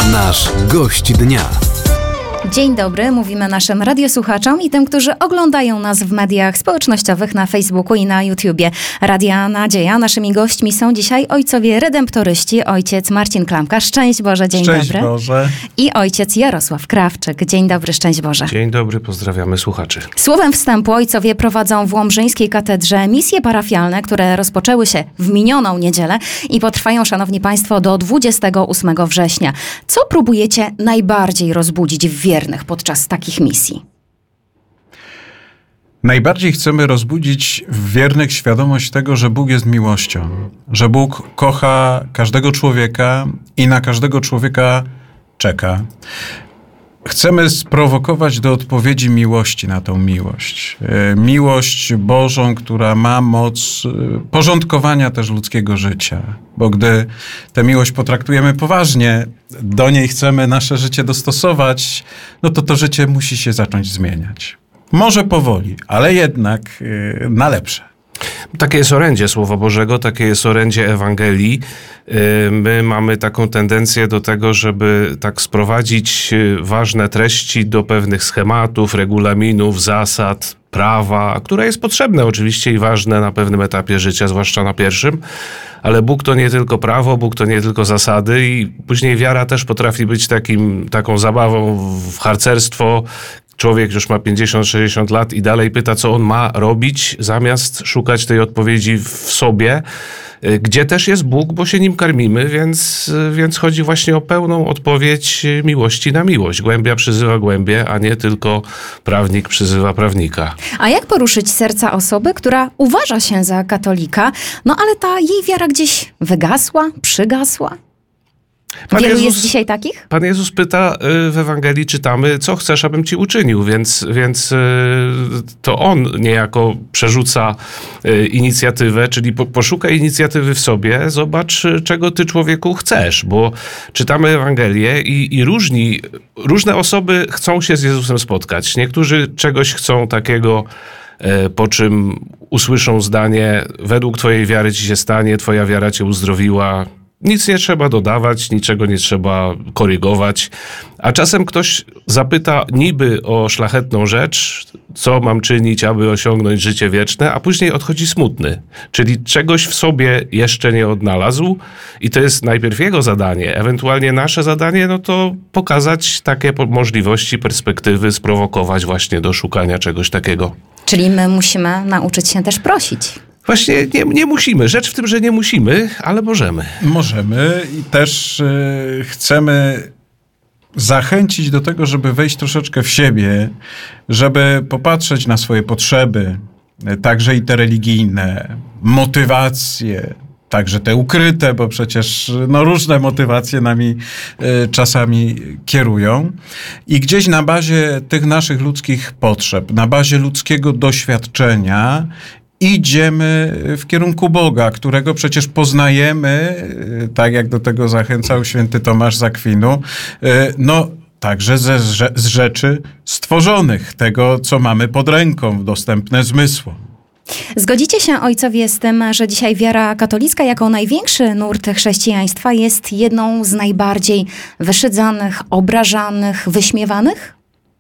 Nasz gość dnia. Dzień dobry, mówimy naszym radiosłuchaczom i tym, którzy oglądają nas w mediach społecznościowych na Facebooku i na YouTubie. Radia Nadzieja. Naszymi gośćmi są dzisiaj ojcowie redemptoryści, ojciec Marcin Klamka. Szczęść Boże, dzień dobry. Szczęść Boże. I ojciec Jarosław Krawczyk. Dzień dobry, szczęść Boże. Dzień dobry, pozdrawiamy słuchaczy. Słowem wstępu ojcowie prowadzą w Łomżyńskiej Katedrze misje parafialne, które rozpoczęły się w minioną niedzielę i potrwają, szanowni państwo, do 28 września. Co próbujecie najbardziej rozbudzić w wiernych podczas takich misji? Najbardziej chcemy rozbudzić w wiernych świadomość tego, że Bóg jest miłością, że Bóg kocha każdego człowieka i na każdego człowieka czeka. Chcemy sprowokować do odpowiedzi miłości na tą miłość. Miłość Bożą, która ma moc porządkowania też ludzkiego życia. Bo gdy tę miłość potraktujemy poważnie, do niej chcemy nasze życie dostosować, no to życie musi się zacząć zmieniać. Może powoli, ale jednak na lepsze. Takie jest orędzie Słowa Bożego, takie jest orędzie Ewangelii. My mamy taką tendencję do tego, żeby tak sprowadzić ważne treści do pewnych schematów, regulaminów, zasad, prawa, które jest potrzebne oczywiście i ważne na pewnym etapie życia, zwłaszcza na pierwszym, ale Bóg to nie tylko prawo, Bóg to nie tylko zasady i później wiara też potrafi być taką zabawą w harcerstwo. Człowiek już ma 50-60 lat i dalej pyta, co on ma robić, zamiast szukać tej odpowiedzi w sobie, gdzie też jest Bóg, bo się nim karmimy, więc chodzi właśnie o pełną odpowiedź miłości na miłość. Głębia przyzywa głębię, a nie tylko prawnik przyzywa prawnika. A jak poruszyć serca osoby, która uważa się za katolika, no ale ta jej wiara gdzieś wygasła, przygasła? Wielu jest dzisiaj takich? Pan Jezus pyta w Ewangelii, czytamy, co chcesz, abym ci uczynił, więc to On niejako przerzuca inicjatywę, czyli poszukaj inicjatywy w sobie, zobacz, czego ty, człowieku, chcesz, bo czytamy Ewangelię i różne osoby chcą się z Jezusem spotkać. Niektórzy czegoś chcą takiego, po czym usłyszą zdanie, według twojej wiary ci się stanie, twoja wiara cię uzdrowiła. Nic nie trzeba dodawać, niczego nie trzeba korygować. A czasem ktoś zapyta niby o szlachetną rzecz, co mam czynić, aby osiągnąć życie wieczne, a później odchodzi smutny. Czyli czegoś w sobie jeszcze nie odnalazł i to jest najpierw jego zadanie. Ewentualnie nasze zadanie, no to pokazać takie możliwości, perspektywy, sprowokować właśnie do szukania czegoś takiego. Czyli my musimy nauczyć się też prosić. Właśnie nie musimy. Rzecz w tym, że nie musimy, ale możemy. Możemy i też chcemy zachęcić do tego, żeby wejść troszeczkę w siebie, żeby popatrzeć na swoje potrzeby, także i te religijne, motywacje, także te ukryte, bo przecież różne motywacje nami czasami kierują. I gdzieś na bazie tych naszych ludzkich potrzeb, na bazie ludzkiego doświadczenia idziemy w kierunku Boga, którego przecież poznajemy, tak jak do tego zachęcał święty Tomasz z Akwinu, także z rzeczy stworzonych, tego, co mamy pod ręką, dostępne zmysłom. Zgodzicie się, ojcowie, z tym, że dzisiaj wiara katolicka jako największy nurt chrześcijaństwa jest jedną z najbardziej wyszydzanych, obrażanych, wyśmiewanych?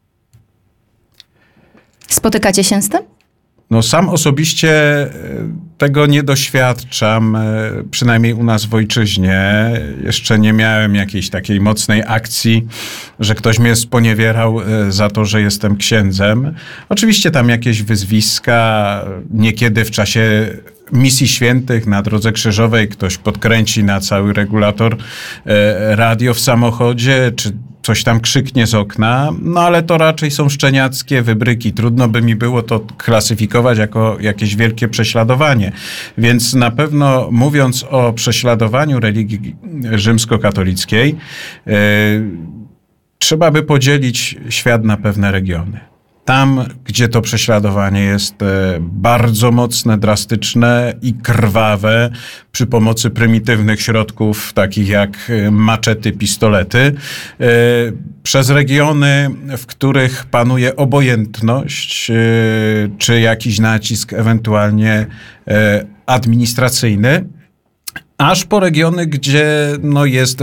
Spotykacie się z tym? Sam osobiście tego nie doświadczam, przynajmniej u nas w ojczyźnie. Jeszcze nie miałem jakiejś takiej mocnej akcji, że ktoś mnie sponiewierał za to, że jestem księdzem. Oczywiście tam jakieś wyzwiska, niekiedy w czasie misji świętych na Drodze Krzyżowej ktoś podkręci na cały regulator radio w samochodzie, czy coś tam krzyknie z okna, ale to raczej są szczeniackie wybryki. Trudno by mi było to klasyfikować jako jakieś wielkie prześladowanie. Więc na pewno mówiąc o prześladowaniu religii rzymskokatolickiej, trzeba by podzielić świat na pewne regiony. Tam, gdzie to prześladowanie jest bardzo mocne, drastyczne i krwawe przy pomocy prymitywnych środków, takich jak maczety, pistolety, przez regiony, w których panuje obojętność, czy jakiś nacisk ewentualnie administracyjny. aż po regiony, gdzie no, jest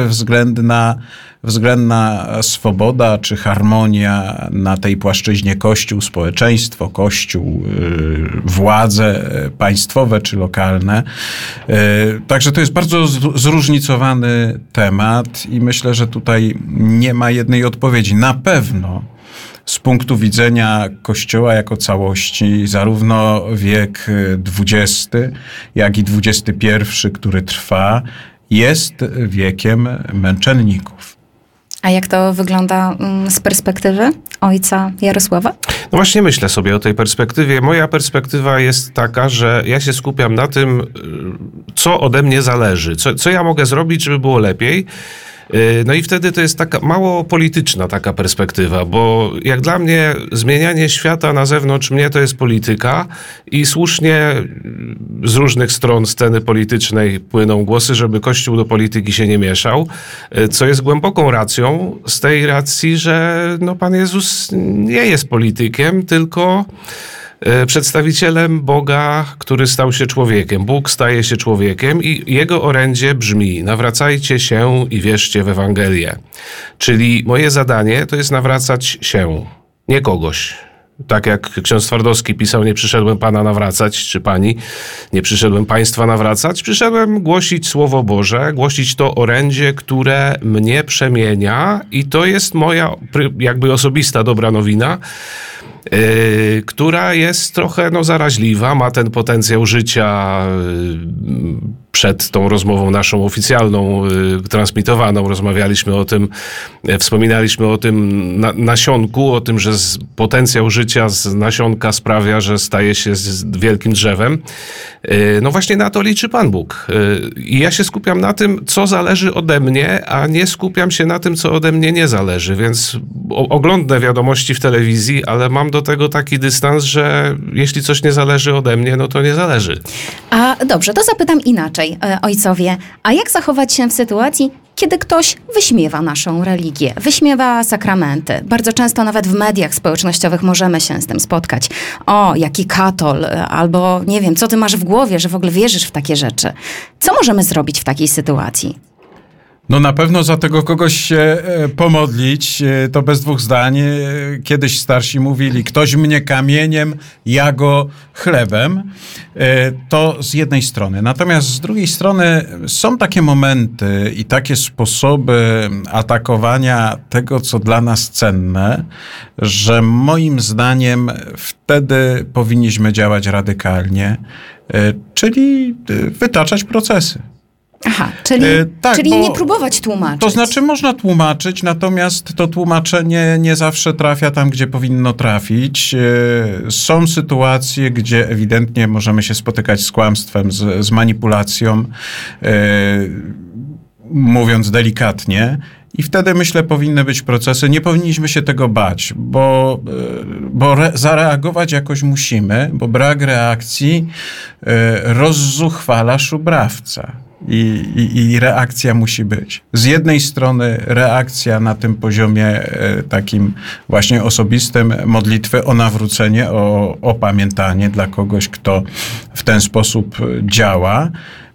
względna swoboda czy harmonia na tej płaszczyźnie kościół, społeczeństwo, kościół, władze państwowe czy lokalne. Także to jest bardzo zróżnicowany temat i myślę, że tutaj nie ma jednej odpowiedzi. Na pewno z punktu widzenia Kościoła jako całości, zarówno wiek XX, jak i XXI, który trwa, jest wiekiem męczenników. A jak to wygląda z perspektywy ojca Jarosława? No właśnie myślę sobie o tej perspektywie. Moja perspektywa jest taka, że ja się skupiam na tym, co ode mnie zależy, co ja mogę zrobić, żeby było lepiej. No i wtedy to jest taka mało polityczna taka perspektywa, bo jak dla mnie zmienianie świata na zewnątrz mnie to jest polityka i słusznie z różnych stron sceny politycznej płyną głosy, żeby Kościół do polityki się nie mieszał, co jest głęboką racją z tej racji, że no Pan Jezus nie jest politykiem, tylko przedstawicielem Boga, który stał się człowiekiem. Bóg staje się człowiekiem i jego orędzie brzmi: nawracajcie się i wierzcie w Ewangelię. Czyli moje zadanie to jest nawracać się, nie kogoś. Tak jak ksiądz Twardowski pisał, nie przyszedłem Pana nawracać, czy Pani, nie przyszedłem Państwa nawracać, przyszedłem głosić Słowo Boże, głosić to orędzie, które mnie przemienia i to jest moja jakby osobista dobra nowina, która jest trochę zaraźliwa, ma ten potencjał życia. Przed tą rozmową naszą oficjalną, transmitowaną, rozmawialiśmy o tym, wspominaliśmy o tym nasionku, o tym, że potencjał życia z nasionka sprawia, że staje się wielkim drzewem. No właśnie na to liczy Pan Bóg. I ja się skupiam na tym, co zależy ode mnie, a nie skupiam się na tym, co ode mnie nie zależy. Więc oglądam wiadomości w telewizji, ale mam do tego taki dystans, że jeśli coś nie zależy ode mnie, no to nie zależy. A dobrze, to zapytam inaczej, ojcowie. A jak zachować się w sytuacji, kiedy ktoś wyśmiewa naszą religię, wyśmiewa sakramenty? Bardzo często nawet w mediach społecznościowych możemy się z tym spotkać. O, jaki katol, albo nie wiem, co ty masz w głowie, że w ogóle wierzysz w takie rzeczy. Co możemy zrobić w takiej sytuacji? No na pewno za tego kogoś się pomodlić, to bez dwóch zdań. Kiedyś starsi mówili: ktoś mnie kamieniem, ja go chlebem. To z jednej strony. Natomiast z drugiej strony są takie momenty i takie sposoby atakowania tego, co dla nas cenne, że moim zdaniem wtedy powinniśmy działać radykalnie, czyli wytaczać procesy. Aha, czyli nie próbować tłumaczyć. To znaczy można tłumaczyć, natomiast to tłumaczenie nie zawsze trafia tam, gdzie powinno trafić. Są sytuacje, gdzie ewidentnie możemy się spotykać z kłamstwem, z manipulacją, mówiąc delikatnie. I wtedy, myślę, powinny być procesy. Nie powinniśmy się tego bać, bo zareagować jakoś musimy, bo brak reakcji rozzuchwala szubrawca. I reakcja musi być. Z jednej strony reakcja na tym poziomie takim właśnie osobistym, modlitwy o nawrócenie, o opamiętanie dla kogoś, kto w ten sposób działa,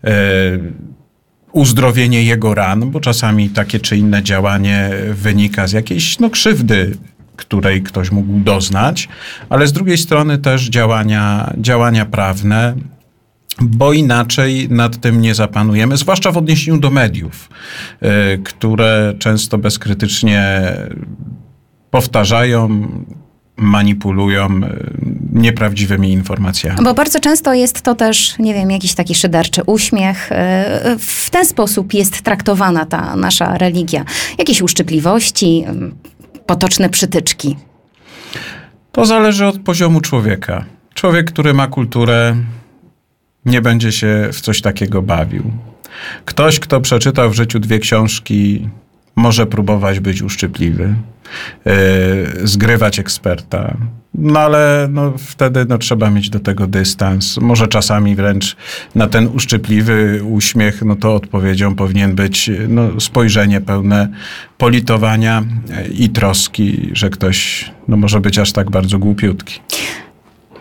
uzdrowienie jego ran, bo czasami takie czy inne działanie wynika z jakiejś krzywdy, której ktoś mógł doznać, ale z drugiej strony też działania prawne, bo inaczej nad tym nie zapanujemy, zwłaszcza w odniesieniu do mediów, które często bezkrytycznie powtarzają, manipulują nieprawdziwymi informacjami. Bo bardzo często jest to też, nie wiem, jakiś taki szyderczy uśmiech. W ten sposób jest traktowana ta nasza religia. Jakieś uszczypliwości, potoczne przytyczki. To zależy od poziomu człowieka. Człowiek, który ma kulturę, nie będzie się w coś takiego bawił. Ktoś, kto przeczytał w życiu 2 książki, może próbować być uszczypliwy, zgrywać eksperta. No ale wtedy trzeba mieć do tego dystans. Może czasami wręcz na ten uszczypliwy uśmiech, to odpowiedzią powinien być spojrzenie pełne politowania i troski, że ktoś może być aż tak bardzo głupiutki.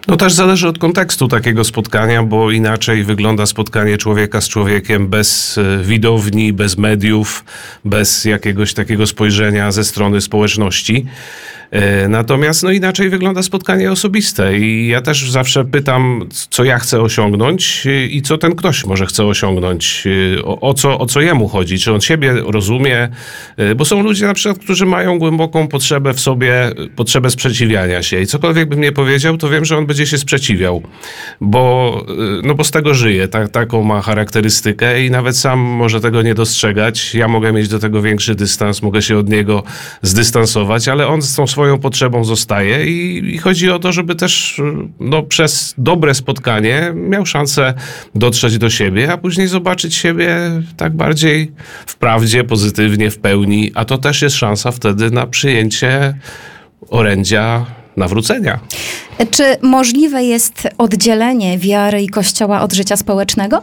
No też zależy od kontekstu takiego spotkania, bo inaczej wygląda spotkanie człowieka z człowiekiem bez widowni, bez mediów, bez jakiegoś takiego spojrzenia ze strony społeczności. Natomiast inaczej wygląda spotkanie osobiste i ja też zawsze pytam, co ja chcę osiągnąć i co ten ktoś może chce osiągnąć, o co jemu chodzi, czy on siebie rozumie, bo są ludzie na przykład, którzy mają głęboką potrzebę w sobie, potrzebę sprzeciwiania się i cokolwiek bym nie powiedział, to wiem, że on będzie się sprzeciwiał, bo z tego żyje, taką ma charakterystykę i nawet sam może tego nie dostrzegać, ja mogę mieć do tego większy dystans, mogę się od niego zdystansować, ale on z tą swoją potrzebą zostaje i chodzi o to, żeby też przez dobre spotkanie miał szansę dotrzeć do siebie, a później zobaczyć siebie tak bardziej w prawdzie, pozytywnie, w pełni, a to też jest szansa wtedy na przyjęcie orędzia nawrócenia. Czy możliwe jest oddzielenie wiary i Kościoła od życia społecznego?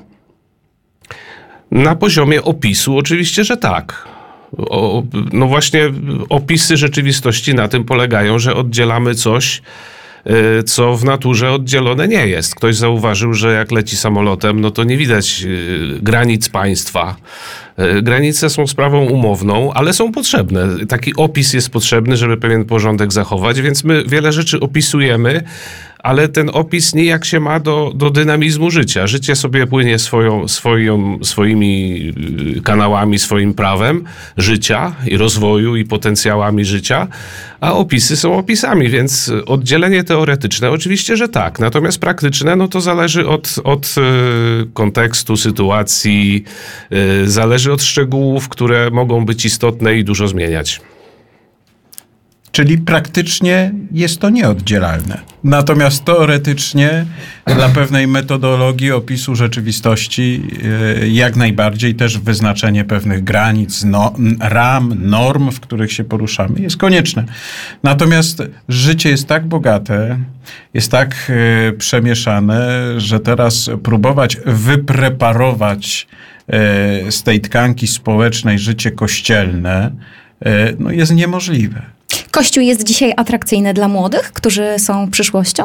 Na poziomie opisu oczywiście, że tak. Właśnie opisy rzeczywistości na tym polegają, że oddzielamy coś, co w naturze oddzielone nie jest. Ktoś zauważył, że jak leci samolotem, to nie widać granic państwa. Granice są sprawą umowną, ale są potrzebne. Taki opis jest potrzebny, żeby pewien porządek zachować, więc my wiele rzeczy opisujemy, ale ten opis nijak się ma do dynamizmu życia. Życie sobie płynie swoimi kanałami, swoim prawem życia i rozwoju i potencjałami życia, a opisy są opisami, więc oddzielenie teoretyczne oczywiście, że tak. Natomiast praktyczne, to zależy od kontekstu, sytuacji, zależy od szczegółów, które mogą być istotne i dużo zmieniać. Czyli praktycznie jest to nieoddzielalne. Natomiast teoretycznie dla pewnej metodologii opisu rzeczywistości jak najbardziej też wyznaczenie pewnych granic, ram, norm, w których się poruszamy jest konieczne. Natomiast życie jest tak bogate, jest tak przemieszane, że teraz próbować wypreparować z tej tkanki społecznej życie kościelne jest niemożliwe. Kościół jest dzisiaj atrakcyjny dla młodych, którzy są przyszłością?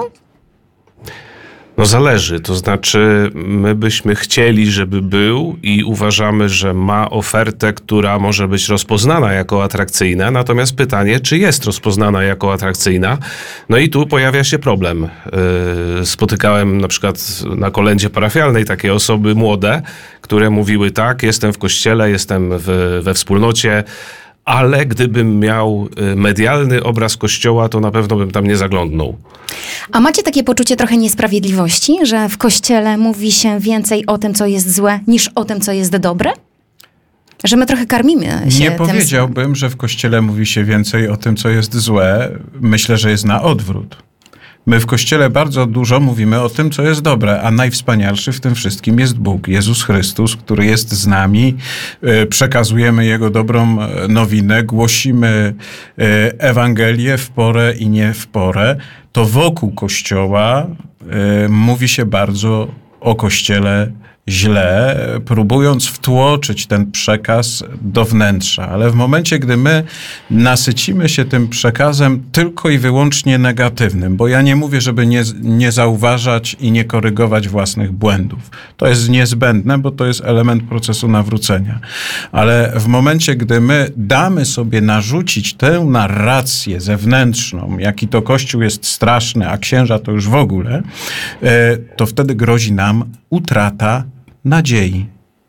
Zależy. To znaczy, my byśmy chcieli, żeby był i uważamy, że ma ofertę, która może być rozpoznana jako atrakcyjna. Natomiast pytanie, czy jest rozpoznana jako atrakcyjna? I tu pojawia się problem. Spotykałem na przykład na kolędzie parafialnej takie osoby młode, które mówiły tak, jestem w kościele, jestem we wspólnocie, ale gdybym miał medialny obraz Kościoła, to na pewno bym tam nie zaglądnął. A macie takie poczucie trochę niesprawiedliwości, że w Kościele mówi się więcej o tym, co jest złe, niż o tym, co jest dobre? Że my trochę karmimy się Nie powiedziałbym, że w Kościele mówi się więcej o tym, co jest złe. Myślę, że jest na odwrót. My w Kościele bardzo dużo mówimy o tym, co jest dobre, a najwspanialszy w tym wszystkim jest Bóg, Jezus Chrystus, który jest z nami. Przekazujemy Jego dobrą nowinę, głosimy Ewangelię w porę i nie w porę. To wokół Kościoła mówi się bardzo o Kościele źle, próbując wtłoczyć ten przekaz do wnętrza. Ale w momencie, gdy my nasycimy się tym przekazem tylko i wyłącznie negatywnym, bo ja nie mówię, żeby nie zauważać i nie korygować własnych błędów. To jest niezbędne, bo to jest element procesu nawrócenia. Ale w momencie, gdy my damy sobie narzucić tę narrację zewnętrzną, jaki to Kościół jest straszny, a księża to już w ogóle, to wtedy grozi nam utrata nadziei.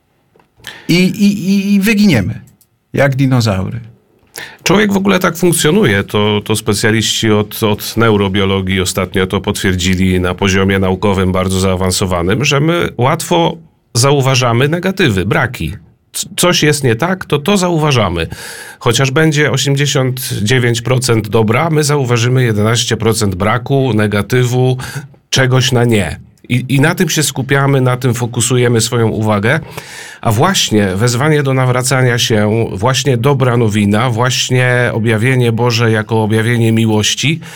I wyginiemy, jak dinozaury. Człowiek w ogóle tak funkcjonuje. To specjaliści od neurobiologii ostatnio to potwierdzili na poziomie naukowym bardzo zaawansowanym, że my łatwo zauważamy negatywy, braki. Coś jest nie tak, to zauważamy. Chociaż będzie 89% dobra, my zauważymy 11% braku, negatywu, czegoś na nie. I na tym się skupiamy, na tym fokusujemy swoją uwagę, a właśnie wezwanie do nawracania się, właśnie dobra nowina, właśnie objawienie Boże jako objawienie miłości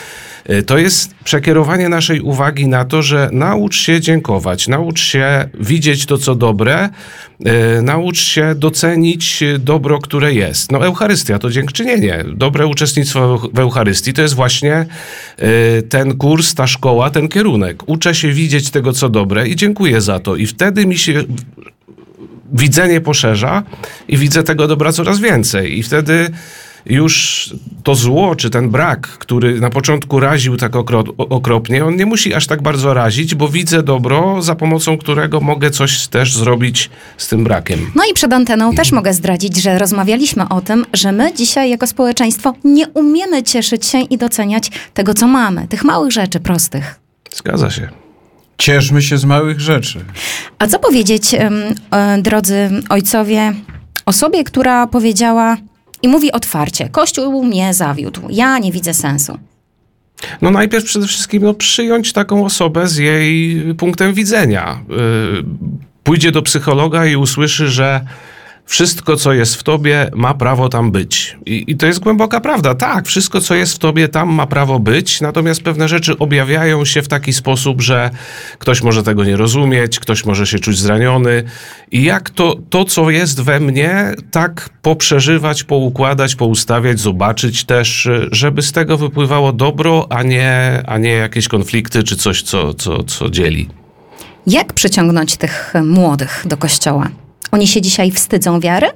To jest przekierowanie naszej uwagi na to, że naucz się dziękować, naucz się widzieć to, co dobre, naucz się docenić dobro, które jest. No Eucharystia to dziękczynienie. Dobre uczestnictwo w Eucharystii to jest właśnie ten kurs, ta szkoła, ten kierunek. Uczę się widzieć tego, co dobre i dziękuję za to. I wtedy mi się widzenie poszerza i widzę tego dobra coraz więcej. I wtedy już to zło, czy ten brak, który na początku raził tak okropnie, on nie musi aż tak bardzo razić, bo widzę dobro, za pomocą którego mogę coś też zrobić z tym brakiem. No i przed anteną też mogę zdradzić, że rozmawialiśmy o tym, że my dzisiaj jako społeczeństwo nie umiemy cieszyć się i doceniać tego, co mamy, tych małych rzeczy prostych. Zgadza się. Cieszmy się z małych rzeczy. A co powiedzieć, drodzy ojcowie, osobie, która powiedziała i mówi otwarcie: Kościół mnie zawiódł, ja nie widzę sensu. No najpierw przede wszystkim przyjąć taką osobę z jej punktem widzenia. Pójdzie do psychologa i usłyszy, że wszystko, co jest w tobie, ma prawo tam być. I to jest głęboka prawda. Tak, wszystko, co jest w tobie, tam ma prawo być, natomiast pewne rzeczy objawiają się w taki sposób, że ktoś może tego nie rozumieć, ktoś może się czuć zraniony. I jak to co jest we mnie, tak poprzeżywać, poukładać, poustawiać, zobaczyć też, żeby z tego wypływało dobro, a nie jakieś konflikty czy coś, co dzieli. Jak przyciągnąć tych młodych do Kościoła? Oni się dzisiaj wstydzą wiary?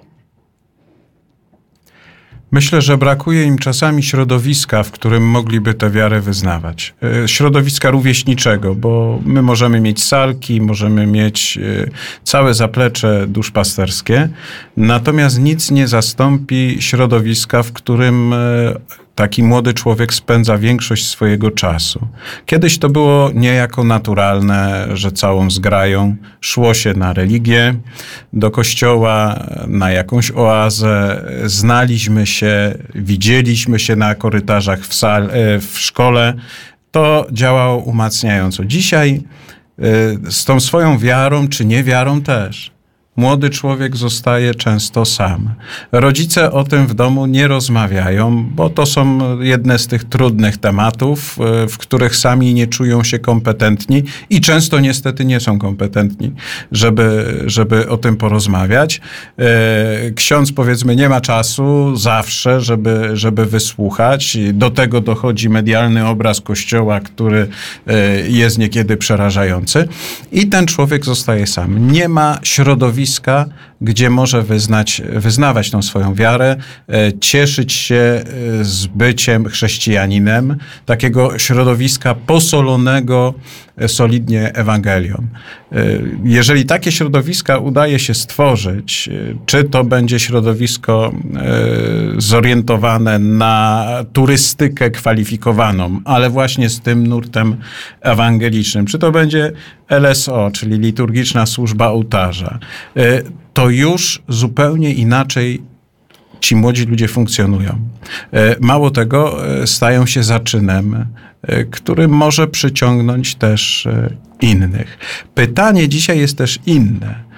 Myślę, że brakuje im czasami środowiska, w którym mogliby tę wiarę wyznawać. Środowiska rówieśniczego, bo my możemy mieć salki, możemy mieć całe zaplecze duszpasterskie, natomiast nic nie zastąpi środowiska, w którym taki młody człowiek spędza większość swojego czasu. Kiedyś to było niejako naturalne, że całą zgrają szło się na religię, do kościoła, na jakąś oazę, znaliśmy się, widzieliśmy się na korytarzach w szkole. To działało umacniająco. Dzisiaj z tą swoją wiarą czy niewiarą też młody człowiek zostaje często sam. Rodzice o tym w domu nie rozmawiają, bo to są jedne z tych trudnych tematów, w których sami nie czują się kompetentni i często niestety nie są kompetentni, żeby o tym porozmawiać. Ksiądz, powiedzmy, nie ma czasu zawsze, żeby wysłuchać. Do tego dochodzi medialny obraz Kościoła, który jest niekiedy przerażający i ten człowiek zostaje sam. Nie ma środowiska, gdzie może wyznawać tą swoją wiarę, cieszyć się z byciem chrześcijaninem, takiego środowiska posolonego solidnie Ewangelią. Jeżeli takie środowiska udaje się stworzyć, czy to będzie środowisko zorientowane na turystykę kwalifikowaną, ale właśnie z tym nurtem ewangelicznym, czy to będzie LSO, czyli liturgiczna służba ołtarza, to już zupełnie inaczej ci młodzi ludzie funkcjonują. Mało tego, stają się zaczynem, który może przyciągnąć też innych. Pytanie dzisiaj jest też inne,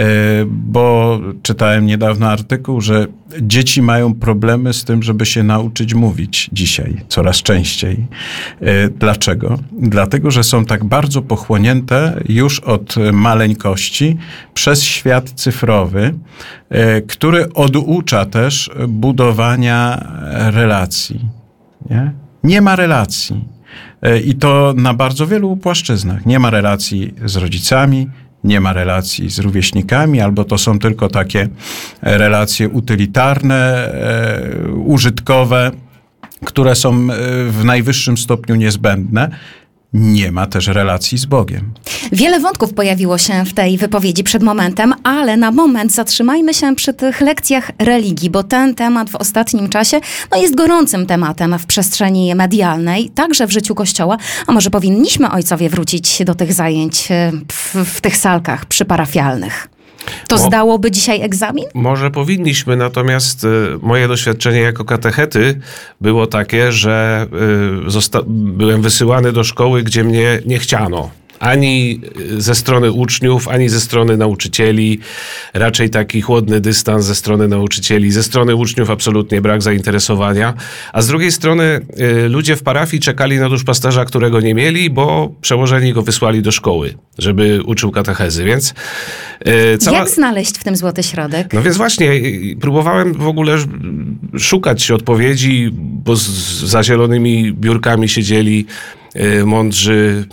bo czytałem niedawno artykuł, że dzieci mają problemy z tym, żeby się nauczyć mówić dzisiaj coraz częściej. Dlaczego? Dlatego, że są tak bardzo pochłonięte już od maleńkości przez świat cyfrowy, który oducza też budowania relacji. Nie ma relacji. I to na bardzo wielu płaszczyznach. Nie ma relacji z rodzicami, nie ma relacji z rówieśnikami, albo to są tylko takie relacje utylitarne, użytkowe, które są w najwyższym stopniu niezbędne. Nie ma też relacji z Bogiem. Wiele wątków pojawiło się w tej wypowiedzi przed momentem, ale na moment zatrzymajmy się przy tych lekcjach religii, bo ten temat w ostatnim czasie jest gorącym tematem w przestrzeni medialnej, także w życiu Kościoła. A może powinniśmy, ojcowie, wrócić do tych zajęć w tych salkach przyparafialnych? To zdałoby dzisiaj egzamin? Może powinniśmy, natomiast moje doświadczenie jako katechety było takie, że byłem wysyłany do szkoły, gdzie mnie nie chciano. Ani ze strony uczniów, ani ze strony nauczycieli. Raczej taki chłodny dystans ze strony nauczycieli. Ze strony uczniów absolutnie brak zainteresowania. A z drugiej strony ludzie w parafii czekali na duszpasterza, którego nie mieli, bo przełożeni go wysłali do szkoły, żeby uczył katechezy. Więc Jak znaleźć w tym złoty środek? No więc właśnie, próbowałem w ogóle szukać odpowiedzi, bo za zielonymi biurkami siedzieli mądrzy,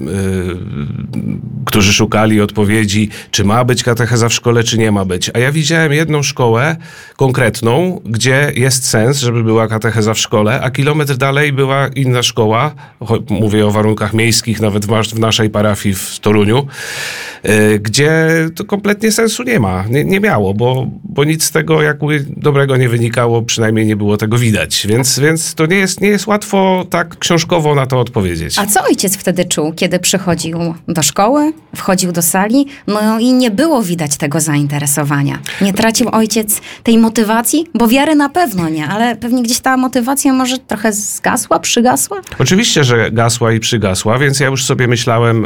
którzy szukali odpowiedzi, czy ma być katecheza w szkole, czy nie ma być. A ja widziałem jedną szkołę konkretną, gdzie jest sens, żeby była katecheza w szkole, a kilometr dalej była inna szkoła, mówię o warunkach miejskich, nawet w naszej parafii w Toruniu, gdzie to kompletnie sensu nie ma, nie miało, bo nic z tego jakby dobrego nie wynikało, przynajmniej nie było tego widać. Więc to nie jest łatwo tak książkowo na to odpowiedzieć. A co ojciec wtedy czuł, kiedy przychodził do szkoły, wchodził do sali, no i nie było widać tego zainteresowania? Nie tracił ojciec tej motywacji? Bo wiary na pewno nie, ale pewnie gdzieś ta motywacja może trochę zgasła, przygasła? Oczywiście, że gasła i przygasła, więc ja już sobie myślałem,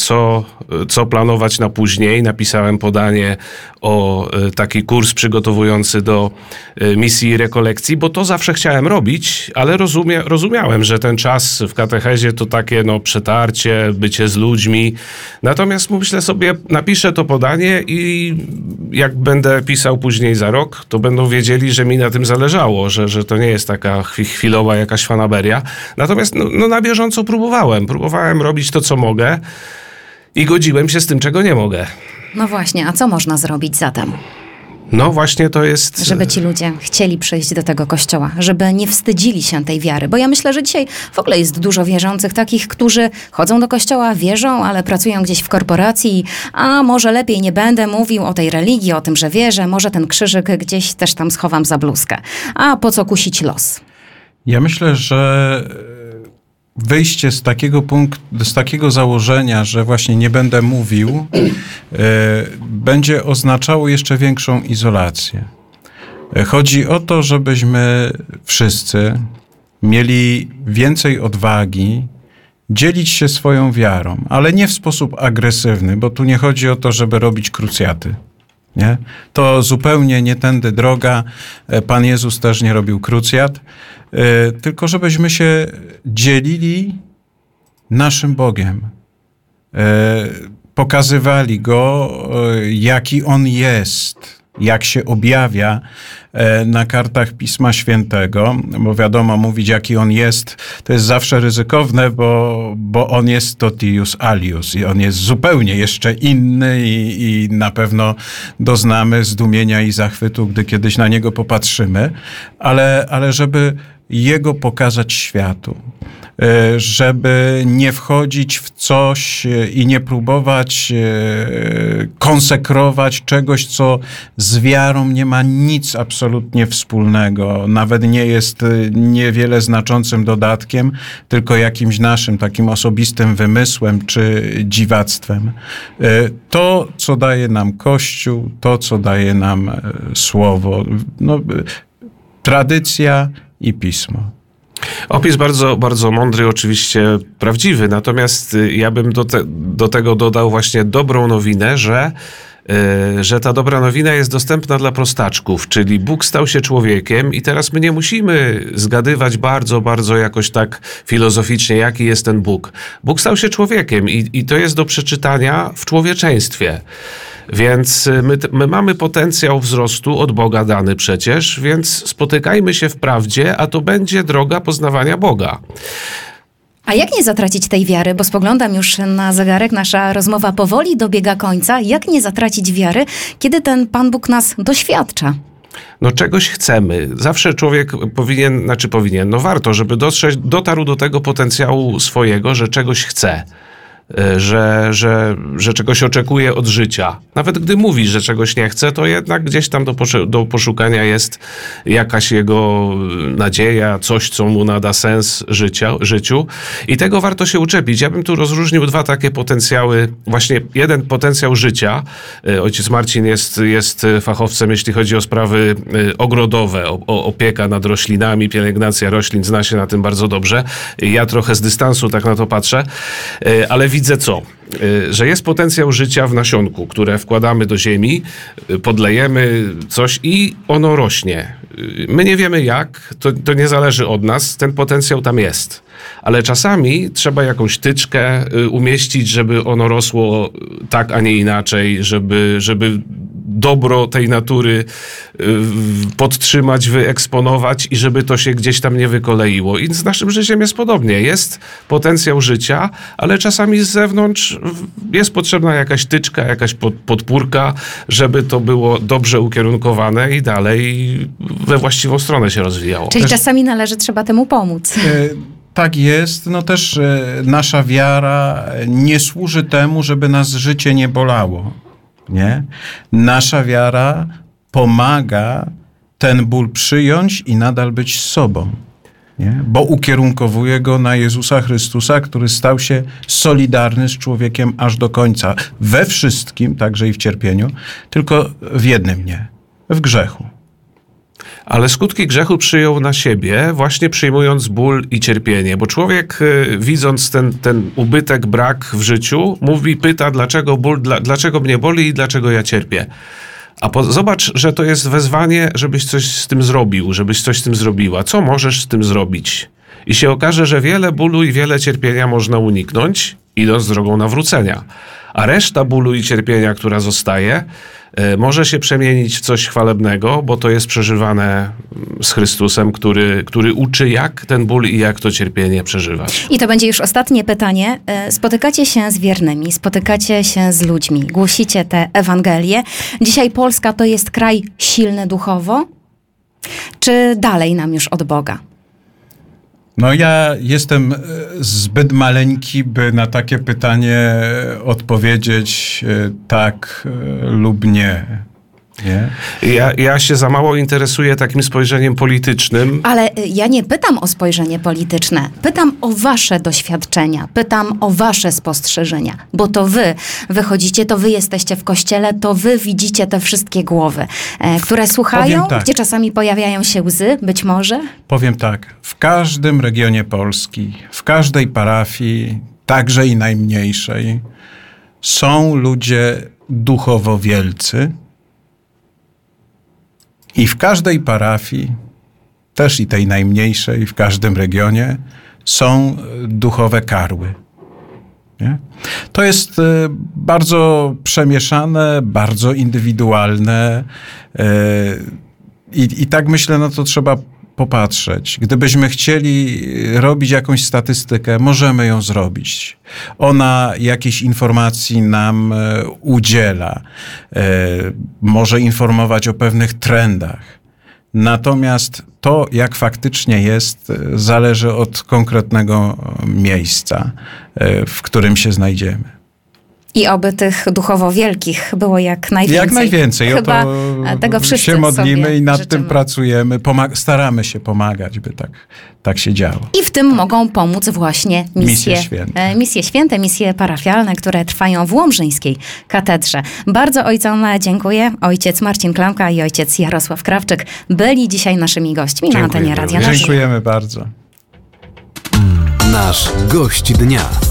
co planować na później. Napisałem podanie o taki kurs przygotowujący do misji i rekolekcji, bo to zawsze chciałem robić, ale rozumiałem, że ten czas w katechezie to takie przetarcie, bycie z ludźmi. Natomiast myślę sobie, napiszę to podanie i jak będę pisał później za rok, to będą wiedzieli, że mi na tym zależało, że to nie jest taka chwilowa jakaś fanaberia. Natomiast na bieżąco próbowałem robić to, co mogę i godziłem się z tym, czego nie mogę. No właśnie, a co można zrobić zatem? No właśnie to jest... Żeby ci ludzie chcieli przyjść do tego kościoła, żeby nie wstydzili się tej wiary. Bo ja myślę, że dzisiaj w ogóle jest dużo wierzących, takich, którzy chodzą do kościoła, wierzą, ale pracują gdzieś w korporacji. A może lepiej nie będę mówił o tej religii, o tym, że wierzę, może ten krzyżyk gdzieś też tam schowam za bluzkę. A po co kusić los? Ja myślę, że wyjście z takiego założenia, że właśnie nie będę mówił, będzie oznaczało jeszcze większą izolację. Chodzi o to, żebyśmy wszyscy mieli więcej odwagi dzielić się swoją wiarą, ale nie w sposób agresywny, bo tu nie chodzi o to, żeby robić krucjaty. Nie? To zupełnie nie tędy droga. Pan Jezus też nie robił krucjat, tylko żebyśmy się dzielili naszym Bogiem. Pokazywali Go, jaki On jest, jak się objawia na kartach Pisma Świętego, bo wiadomo, mówić jaki On jest, to jest zawsze ryzykowne, bo On jest totius alius i On jest zupełnie jeszcze inny i na pewno doznamy zdumienia i zachwytu, gdy kiedyś na Niego popatrzymy, ale żeby Jego pokazać światu, żeby nie wchodzić w coś i nie próbować konsekrować czegoś, co z wiarą nie ma nic absolutnie wspólnego, nawet nie jest niewiele znaczącym dodatkiem, tylko jakimś naszym takim osobistym wymysłem czy dziwactwem. To, co daje nam Kościół, to, co daje nam Słowo, tradycja i Pismo. Opis bardzo, bardzo mądry, oczywiście prawdziwy, natomiast ja bym do tego dodał właśnie dobrą nowinę, że ta dobra nowina jest dostępna dla prostaczków, czyli Bóg stał się człowiekiem i teraz my nie musimy zgadywać bardzo, bardzo jakoś tak filozoficznie, jaki jest ten Bóg. Bóg stał się człowiekiem i to jest do przeczytania w człowieczeństwie. Więc my mamy potencjał wzrostu od Boga dany przecież, więc spotykajmy się w prawdzie, a to będzie droga poznawania Boga. A jak nie zatracić tej wiary? Bo spoglądam już na zegarek, nasza rozmowa powoli dobiega końca. Jak nie zatracić wiary, kiedy ten Pan Bóg nas doświadcza? Czegoś chcemy. Zawsze człowiek warto, żeby dotarł do tego potencjału swojego, że czegoś chce. Że czegoś oczekuje od życia. Nawet gdy mówi, że czegoś nie chce, to jednak gdzieś tam do poszukania jest jakaś jego nadzieja, coś, co mu nada sens życiu. I tego warto się uczepić. Ja bym tu rozróżnił dwa takie potencjały. Właśnie jeden potencjał życia. Ojciec Marcin jest fachowcem, jeśli chodzi o sprawy ogrodowe, opieka nad roślinami, pielęgnacja roślin, zna się na tym bardzo dobrze. Ja trochę z dystansu tak na to patrzę, ale widzę widzę co? Że jest potencjał życia w nasionku, które wkładamy do ziemi, podlejemy coś i ono rośnie. My nie wiemy jak, to nie zależy od nas, ten potencjał tam jest. Ale czasami trzeba jakąś tyczkę umieścić, żeby ono rosło tak, a nie inaczej, żeby dobro tej natury podtrzymać, wyeksponować i żeby to się gdzieś tam nie wykoleiło. I z naszym życiem jest podobnie. Jest potencjał życia, ale czasami z zewnątrz jest potrzebna jakaś tyczka, jakaś podpórka, żeby to było dobrze ukierunkowane i dalej we właściwą stronę się rozwijało. Czyli czasami trzeba temu pomóc. Tak jest. No też nasza wiara nie służy temu, żeby nas życie nie bolało. Nie? Nasza wiara pomaga ten ból przyjąć i nadal być z sobą. Nie? Bo ukierunkowuje go na Jezusa Chrystusa, który stał się solidarny z człowiekiem aż do końca. We wszystkim, także i w cierpieniu, tylko w jednym nie. W grzechu. Ale skutki grzechu przyjął na siebie, właśnie przyjmując ból i cierpienie. Bo człowiek, widząc ten ubytek, brak w życiu, pyta, dlaczego ból, dlaczego mnie boli i dlaczego ja cierpię. A zobacz, że to jest wezwanie, żebyś coś z tym zrobił, żebyś coś z tym zrobiła. Co możesz z tym zrobić? I się okaże, że wiele bólu i wiele cierpienia można uniknąć, idąc drogą nawrócenia. A reszta bólu i cierpienia, która zostaje, może się przemienić w coś chwalebnego, bo to jest przeżywane z Chrystusem, który uczy, jak ten ból i jak to cierpienie przeżywać. I to będzie już ostatnie pytanie. Spotykacie się z wiernymi, spotykacie się z ludźmi, głosicie tę Ewangelię. Dzisiaj Polska to jest kraj silny duchowo? Czy dalej nam już od Boga? No ja jestem zbyt maleńki, by na takie pytanie odpowiedzieć tak lub nie. Nie? Ja się za mało interesuję takim spojrzeniem politycznym. Ale ja nie pytam o spojrzenie polityczne. Pytam o wasze doświadczenia. Pytam o wasze spostrzeżenia. Bo to wy wychodzicie, to wy jesteście w kościele, to wy widzicie te wszystkie głowy, które słuchają, tak. Gdzie czasami pojawiają się łzy, być może. Powiem tak, w każdym regionie Polski, w każdej parafii, także i najmniejszej, są ludzie duchowo wielcy. I w każdej parafii, też i tej najmniejszej, w każdym regionie, są duchowe karły. Nie? To jest bardzo przemieszane, bardzo indywidualne i tak myślę, no to trzeba popatrzeć. Gdybyśmy chcieli robić jakąś statystykę, możemy ją zrobić. Ona jakiejś informacji nam udziela. Może informować o pewnych trendach. Natomiast to, jak faktycznie jest, zależy od konkretnego miejsca, w którym się znajdziemy. I oby tych duchowo wielkich było jak najwięcej. Jak najwięcej. Chyba tego wszyscy się modlimy sobie i nad życzymy. tym pracujemy. Staramy się pomagać, by tak się działo. I w tym mogą pomóc właśnie misje święte, misje parafialne, które trwają w Łomżyńskiej katedrze. Bardzo ojcom dziękuję. Ojciec Marcin Klamka i ojciec Jarosław Krawczyk byli dzisiaj naszymi gośćmi na antenie Radia. Dziękujemy bardzo. Nasz gość dnia.